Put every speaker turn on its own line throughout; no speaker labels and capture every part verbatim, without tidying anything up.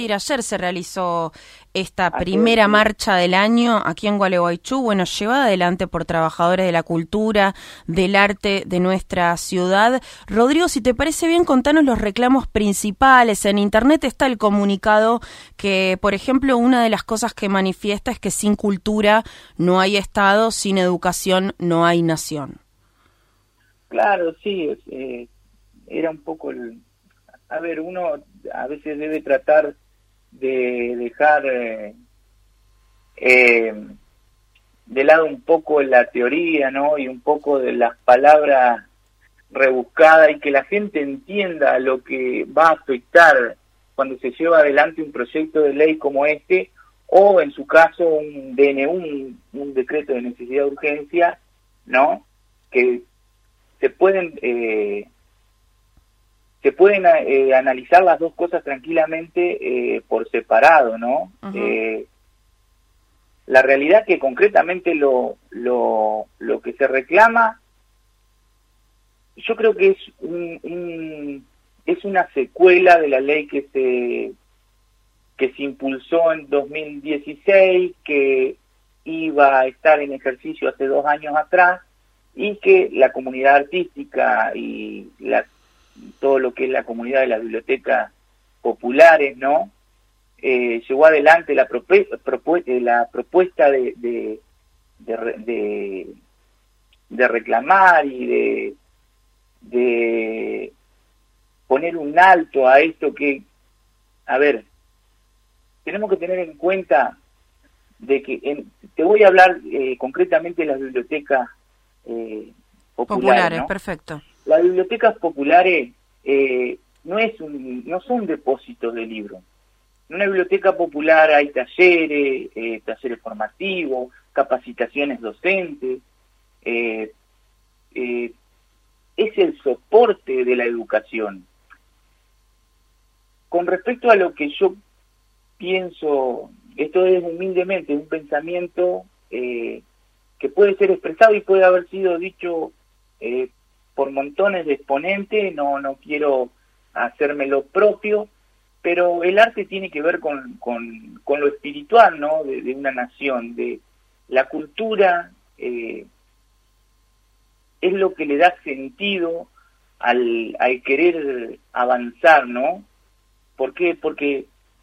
decir, ayer se realizó esta primera marcha del año aquí en Gualeguaychú, bueno, llevada adelante por trabajadores de la cultura, del arte de nuestra ciudad. Rodrigo, si te parece bien, contanos los reclamos principales. En internet está el comunicado que, por ejemplo, una de las cosas que manifiesta es que sin cultura no hay Estado, sin educación no hay nación.
Claro, sí, eh, era un poco el... A ver, uno a veces debe tratar de dejar eh, eh, de lado un poco la teoría, ¿no? Y un poco de las palabras rebuscadas y que la gente entienda lo que va a afectar cuando se lleva adelante un proyecto de ley como este, o en su caso un D N U, un, un decreto de necesidad de urgencia, ¿no? Que se pueden... Eh, se pueden eh, analizar las dos cosas tranquilamente eh, por separado, ¿no? Uh-huh. Eh, la realidad que concretamente lo, lo, lo que se reclama, yo creo que es un, un, es una secuela de la ley que se que se impulsó en dos mil dieciséis, que iba a estar en ejercicio hace dos años atrás, y que la comunidad artística y la todo lo que es la comunidad de las bibliotecas populares, ¿no? Eh, llevó adelante la, propu propu la propuesta de de, de, de, de reclamar y de, de poner un alto a esto que, a ver, tenemos que tener en cuenta de que, en, te voy a hablar eh, concretamente de las bibliotecas eh, populares, populares, ¿no?
Perfecto.
Las bibliotecas populares eh, no es un, no son depósitos de libros. En una biblioteca popular hay talleres, eh, talleres formativos, capacitaciones docentes. Eh, eh, es el soporte de la educación. Con respecto a lo que yo pienso, esto es humildemente un pensamiento eh, que puede ser expresado y puede haber sido dicho eh, por montones de exponentes, no no quiero hacérmelo propio, pero el arte tiene que ver con, con, con lo espiritual, ¿no? De, de una nación, de la cultura, eh, es lo que le da sentido al, al querer avanzar, ¿no? ¿Por qué? Porque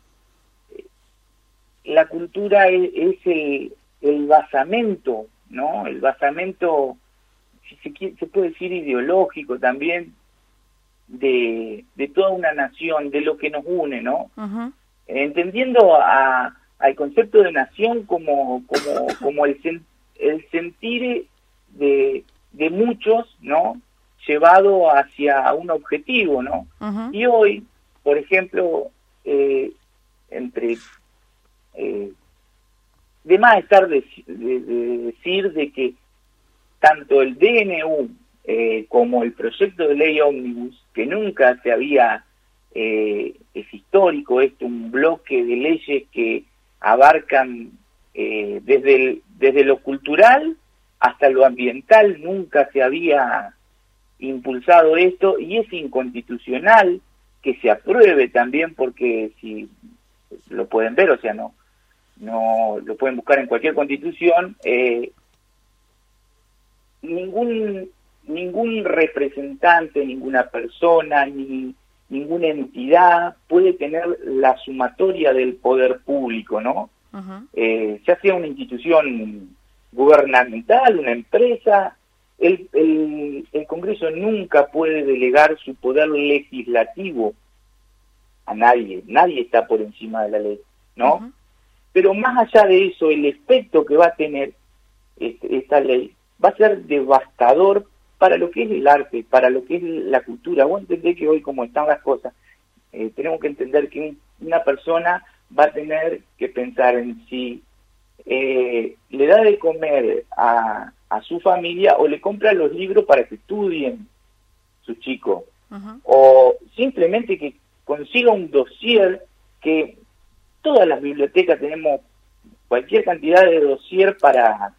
la cultura es, es el, el basamento, ¿no? El basamento, si se, quiere, se puede decir ideológico también, de, de toda una nación, de lo que nos une, ¿no? Uh-huh. Entendiendo a, al concepto de nación como, como, como el, sen, el sentir de, de muchos, ¿no? Llevado hacia un objetivo, ¿no? Uh-huh. Y hoy, por ejemplo, eh, entre... Eh, de más estar de, de, de decir de que tanto el D N U eh, como el proyecto de ley ómnibus, que nunca se había, eh, es histórico esto, un bloque de leyes que abarcan eh, desde, el, desde lo cultural hasta lo ambiental, nunca se había impulsado esto, y es inconstitucional que se apruebe también, porque si lo pueden ver, o sea, no no lo pueden buscar en cualquier constitución, eh, ningún ningún representante, ninguna persona, ni ninguna entidad puede tener la sumatoria del poder público, ¿no? Uh-huh. Eh, ya sea una institución gubernamental, una empresa, el, el, el Congreso nunca puede delegar su poder legislativo a nadie, nadie está por encima de la ley, ¿no? Uh-huh. Pero más allá de eso, el efecto que va a tener este, esta ley va a ser devastador para lo que es el arte, para lo que es la cultura. Vos entendés que hoy, como están las cosas, eh, tenemos que entender que una persona va a tener que pensar en si eh, le da de comer a, a su familia o le compra los libros para que estudien sus chicos, uh-huh. o simplemente que consiga un dossier, que todas las bibliotecas tenemos cualquier cantidad de dossier para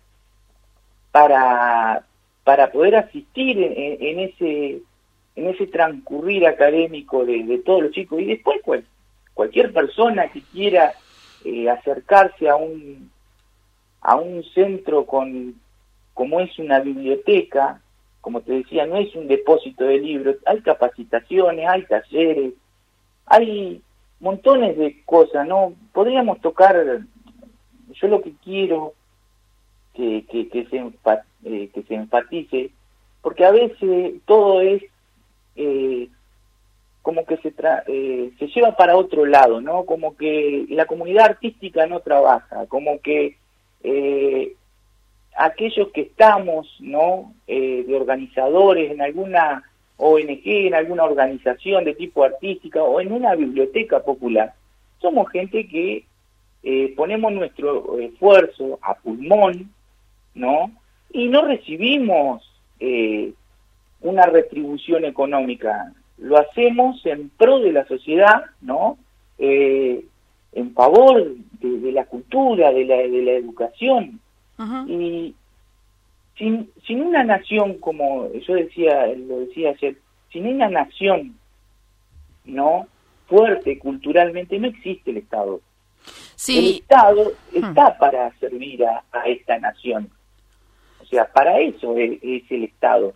para para poder asistir en, en ese en ese transcurrir académico de, de todos los chicos. Y después, pues, cualquier persona que quiera eh, acercarse a un a un centro con como es una biblioteca, como te decía, no es un depósito de libros, hay capacitaciones, hay talleres, hay montones de cosas, ¿no? Podríamos tocar, yo lo que quiero que, que, que, se, eh, que se enfatice, porque a veces todo es eh, como que se, tra eh, se lleva para otro lado, ¿no? Como que la comunidad artística no trabaja, como que eh, aquellos que estamos, ¿no? Eh, de organizadores en alguna O N G, en alguna organización de tipo artística o en una biblioteca popular, somos gente que eh, ponemos nuestro esfuerzo a pulmón, ¿no? Y no recibimos eh, una retribución económica. Lo hacemos en pro de la sociedad, ¿no? Eh, en favor de, de la cultura, de la, de la educación. Uh-huh. Y sin, sin una nación, como yo decía, lo decía ayer, sin una nación, ¿no? Fuerte culturalmente, no existe el Estado.
Sí.
El Estado está hmm. para servir a, a esta nación. O sea, para eso es, es el Estado.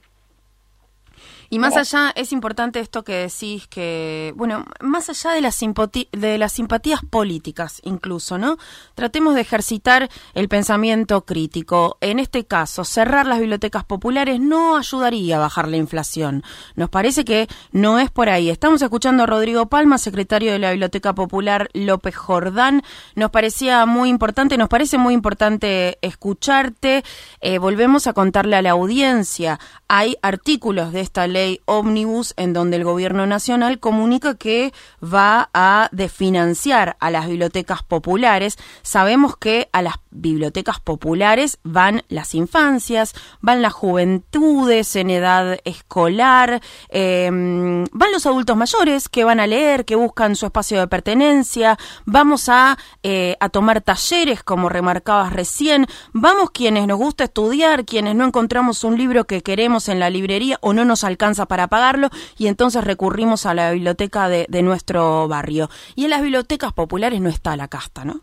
Y más no. allá, es importante esto que decís, que, bueno, más allá de las, simpati de las simpatías políticas incluso, ¿no? Tratemos de ejercitar el pensamiento crítico. En este caso, cerrar las bibliotecas populares no ayudaría a bajar la inflación. Nos parece que no es por ahí. Estamos escuchando a Rodrigo Palma, secretario de la Biblioteca Popular López Jordán. Nos parecía muy importante, nos parece muy importante escucharte. Eh, volvemos a contarle a la audiencia. Hay artículos de esta ley ley ómnibus en donde el gobierno nacional comunica que va a desfinanciar a las bibliotecas populares. Sabemos que a las bibliotecas populares van las infancias, van las juventudes en edad escolar, eh, van los adultos mayores que van a leer, que buscan su espacio de pertenencia, vamos a, eh, a tomar talleres, como remarcabas recién, vamos quienes nos gusta estudiar, quienes no encontramos un libro que queremos en la librería o no nos alcanza para pagarlo y entonces recurrimos a la biblioteca de, de nuestro barrio. Y en las bibliotecas populares no está la casta, ¿no?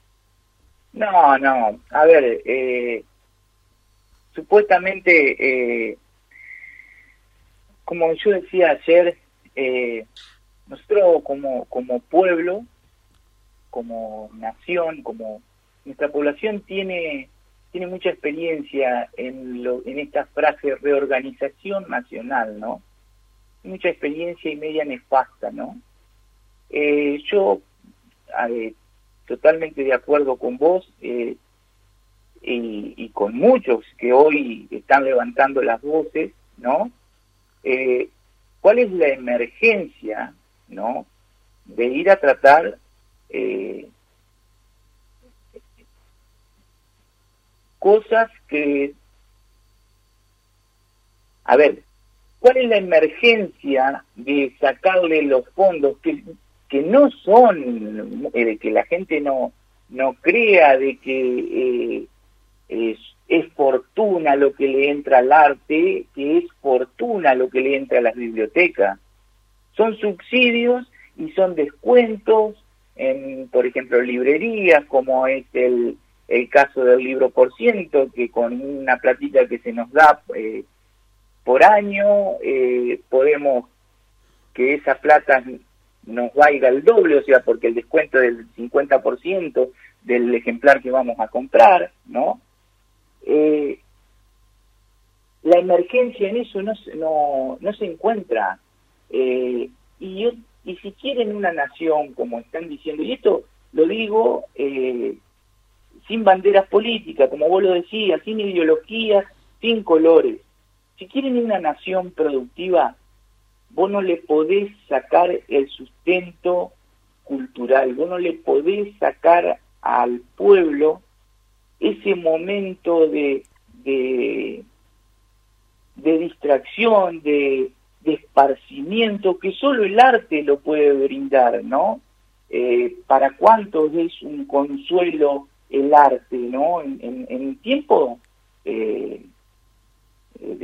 No, no. A ver, eh, supuestamente, eh, como yo decía ayer, eh, nosotros como, como pueblo, como nación, como nuestra población tiene... tiene mucha experiencia en, lo, en esta frase reorganización nacional, ¿no? Mucha experiencia y media nefasta, ¿no? Eh, yo, eh, totalmente de acuerdo con vos eh, y, y con muchos que hoy están levantando las voces, ¿no? Eh, ¿Cuál es la emergencia, ¿no? De ir a tratar... Eh, cosas que, a ver, ¿cuál es la emergencia de sacarle los fondos que, que no son, eh, de que la gente no, no crea de que eh, es, es fortuna lo que le entra al arte, que es fortuna lo que le entra a las bibliotecas? Son subsidios y son descuentos en, por ejemplo, librerías, como es el... el caso del libro por ciento, que con una platita que se nos da eh, por año, eh, podemos que esa plata nos valga el doble, o sea, porque el descuento es del cincuenta por ciento del ejemplar que vamos a comprar, ¿no? Eh, la emergencia en eso no, no, no se encuentra. Eh, y, yo, y si quieren una nación, como están diciendo, y esto lo digo... Eh, sin banderas políticas, como vos lo decías, sin ideologías, sin colores. Si quieren una nación productiva, vos no le podés sacar el sustento cultural, vos no le podés sacar al pueblo ese momento de, de, de distracción, de, de esparcimiento, que solo el arte lo puede brindar, ¿no? Eh, para cuántos es un consuelo el arte, ¿no? En, en, en tiempo eh,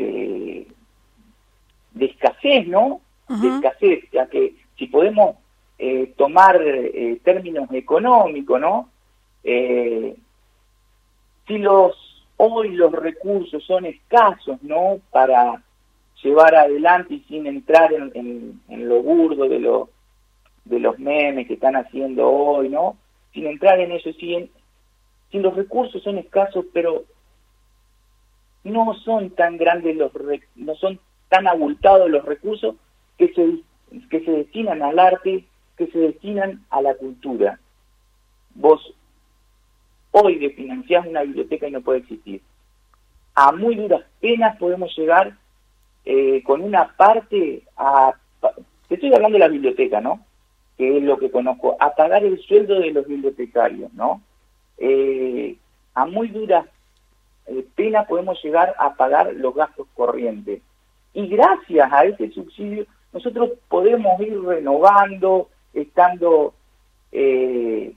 de, de escasez, ¿no? Uh-huh. De escasez, ya que si podemos eh, tomar eh, términos económicos, ¿no? Eh, si los hoy los recursos son escasos, ¿no? Para llevar adelante y sin entrar en, en, en lo burdo de, lo, de los memes que están haciendo hoy, ¿no? Sin entrar en eso, si, en, si los recursos son escasos, pero no son tan grandes los no son tan abultados los recursos que se que se destinan al arte, que se destinan a la cultura. Vos hoy desfinanciás una biblioteca y no puede existir. A muy duras penas podemos llegar eh, con una parte a... Te estoy hablando de la biblioteca, ¿no? Que es lo que conozco, a pagar el sueldo de los bibliotecarios, ¿no? Eh, a muy duras eh, penas podemos llegar a pagar los gastos corrientes. Y gracias a ese subsidio nosotros podemos ir renovando, estando eh,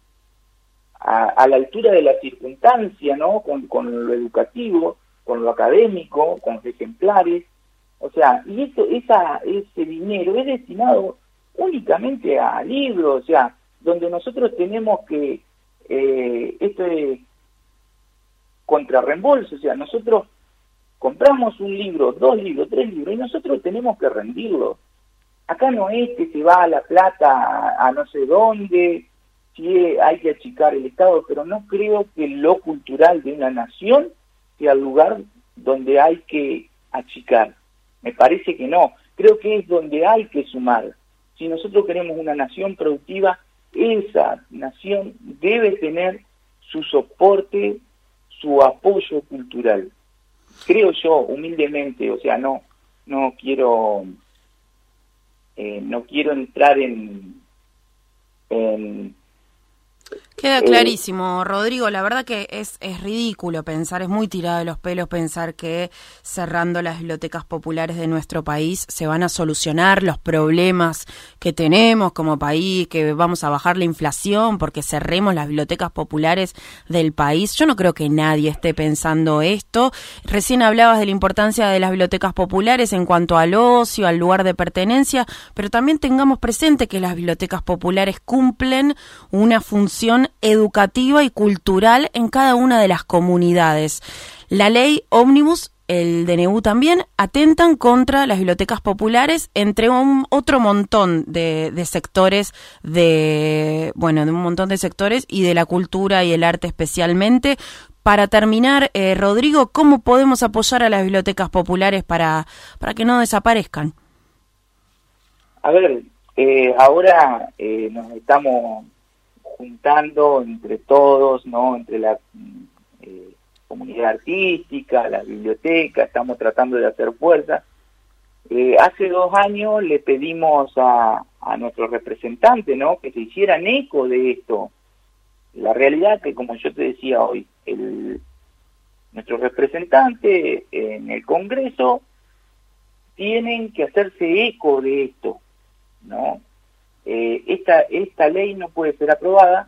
a, a la altura de la circunstancia, ¿no? Con, con lo educativo, con lo académico, con los ejemplares. O sea, y eso, esa, ese dinero es destinado únicamente a libros, o sea, donde nosotros tenemos que, eh, esto es contra reembolso, o sea, nosotros compramos un libro, dos libros, tres libros, y nosotros tenemos que rendirlos. Acá no es que se va a la plata a, a no sé dónde, si hay que achicar el Estado, pero no creo que lo cultural de una nación sea el lugar donde hay que achicar. Me parece que no. Creo que es donde hay que sumar. Si nosotros queremos una nación productiva, esa nación debe tener su soporte, su apoyo cultural. Creo yo, humildemente, o sea, no no quiero eh, no quiero entrar en, en
Queda clarísimo, Rodrigo. La verdad que es, es ridículo pensar, es muy tirado de los pelos pensar que cerrando las bibliotecas populares de nuestro país se van a solucionar los problemas que tenemos como país, que vamos a bajar la inflación porque cerremos las bibliotecas populares del país. Yo no creo que nadie esté pensando esto. Recién hablabas de la importancia de las bibliotecas populares en cuanto al ocio, al lugar de pertenencia, pero también tengamos presente que las bibliotecas populares cumplen una función educativa y cultural en cada una de las comunidades. La ley Ómnibus, el D N U también, atentan contra las bibliotecas populares, entre un otro montón de, de sectores, de bueno, de un montón de sectores y de la cultura y el arte especialmente. Para terminar, eh, Rodrigo, ¿cómo podemos apoyar a las bibliotecas populares para, para que no desaparezcan?
A ver, eh, ahora eh, nos estamos juntando entre todos, ¿no? Entre la eh, comunidad artística, la biblioteca, estamos tratando de hacer fuerza. Eh, hace dos años le pedimos a, a nuestro representante, ¿no? Que se hicieran eco de esto. La realidad que, como yo te decía hoy, el, nuestro representante en el Congreso tienen que hacerse eco de esto, ¿no? Eh, esta esta ley no puede ser aprobada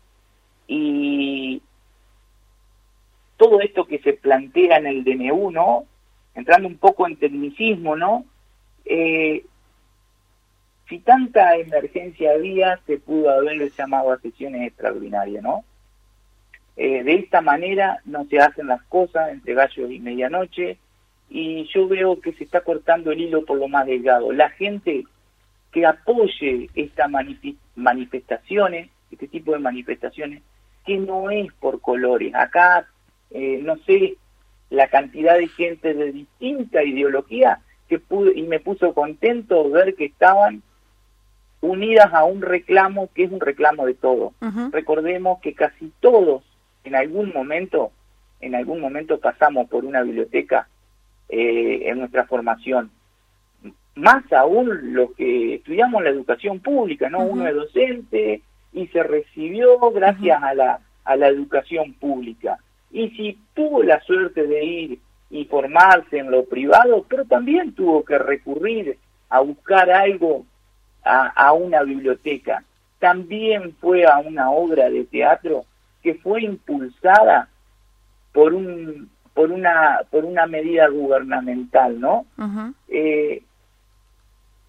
y todo esto que se plantea en el D N U, ¿no? Entrando un poco en tecnicismo, ¿no? Eh, si tanta emergencia había, se pudo haber llamado a sesiones extraordinarias, ¿no? Eh, de esta manera no se hacen las cosas entre gallos y medianoche, y yo veo que se está cortando el hilo por lo más delgado. La gente que apoye estas manif- manifestaciones, este tipo de manifestaciones, que no es por colores. Acá, eh, no sé, la cantidad de gente de distinta ideología que pude, y me puso contento ver que estaban unidas a un reclamo que es un reclamo de todos. Uh-huh. Recordemos que casi todos, en algún momento, en algún momento pasamos por una biblioteca eh, en nuestra formación. Más aún los que estudiamos la educación pública, ¿no? Uh-huh. Uno es docente y se recibió gracias uh-huh. a la a la educación pública. Y si tuvo la suerte de ir y formarse en lo privado, pero también tuvo que recurrir a buscar algo a, a una biblioteca. También fue a una obra de teatro que fue impulsada por un por una por una medida gubernamental, ¿no? Uh-huh. Eh,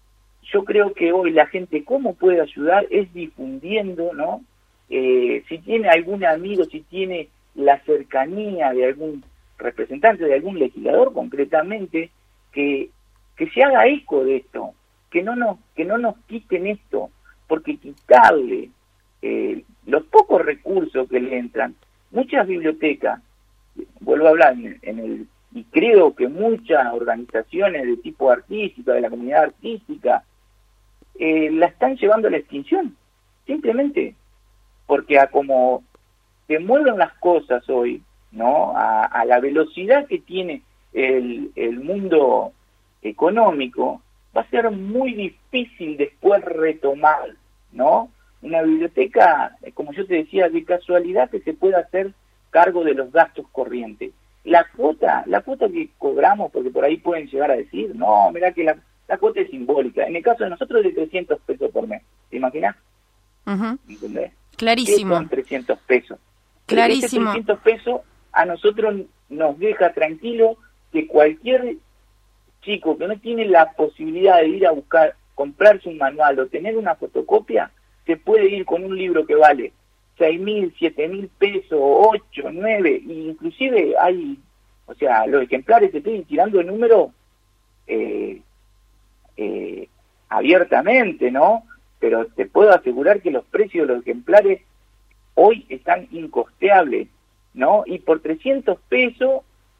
yo creo que hoy la gente, ¿cómo puede ayudar? Es difundiendo, ¿no? Eh, si tiene algún amigo, si tiene la cercanía de algún representante, de algún legislador concretamente, que, que se haga eco de esto, que no nos, que no nos quiten esto, porque quitarle eh, los pocos recursos que le entran, muchas bibliotecas, vuelvo a hablar en, en el, y creo que muchas organizaciones de tipo artística, de la comunidad artística, eh, la están llevando a la extinción, simplemente porque a como se mueven las cosas hoy, ¿no? A, a la velocidad que tiene el, el mundo económico, va a ser muy difícil después retomar, ¿no? Una biblioteca, como yo te decía, de casualidad que se pueda hacer cargo de los gastos corrientes. La cuota, la cuota que cobramos, porque por ahí pueden llegar a decir, no, mirá que la, la cuota es simbólica. En el caso de nosotros es de trescientos pesos por mes. ¿Te imaginas?
Uh-huh.
¿Entendés?
Clarísimo.
¿Qué son trescientos pesos?
Clarísimo.
Ese trescientos pesos a nosotros nos deja tranquilo que cualquier chico que no tiene la posibilidad de ir a buscar, comprarse un manual o tener una fotocopia, se puede ir con un libro que vale seis mil, siete mil pesos, ocho, nueve, e inclusive hay, o sea, los ejemplares que estoy tirando el número eh, eh, abiertamente, ¿no? Pero te puedo asegurar que los precios de los ejemplares hoy están incosteables, ¿no? Y por trescientos pesos,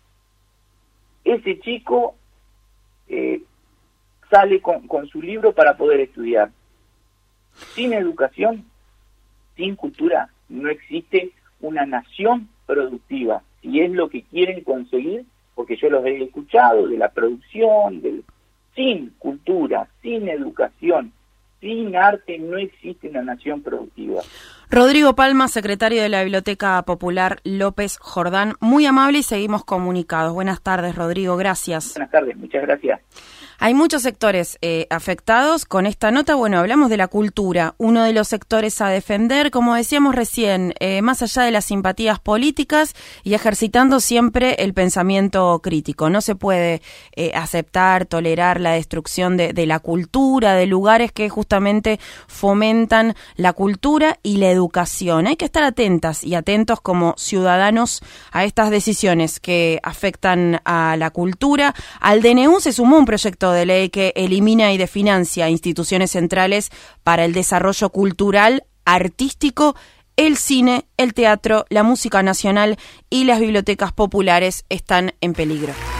ese chico eh, sale con, con su libro para poder estudiar. Sin educación, sin cultura, no existe una nación productiva. Si es lo que quieren conseguir, porque yo los he escuchado, de la producción, del, sin cultura, sin educación, sin arte, no existe una nación productiva.
Rodrigo Palma, secretario de la Biblioteca Popular López Jordán, muy amable y seguimos comunicados. Buenas tardes, Rodrigo, gracias.
Buenas tardes, muchas gracias.
Hay muchos sectores eh, afectados con esta nota. Bueno, hablamos de la cultura, uno de los sectores a defender, como decíamos recién, eh, más allá de las simpatías políticas y ejercitando siempre el pensamiento crítico. No se puede eh, aceptar, tolerar la destrucción de, de la cultura, de lugares que justamente fomentan la cultura y la educación. Hay que estar atentas y atentos como ciudadanos a estas decisiones que afectan a la cultura. Al D N U se sumó un proyecto de ley que elimina y desfinancia instituciones centrales para el desarrollo cultural, artístico. El cine, el teatro, la música nacional y las bibliotecas populares están en peligro.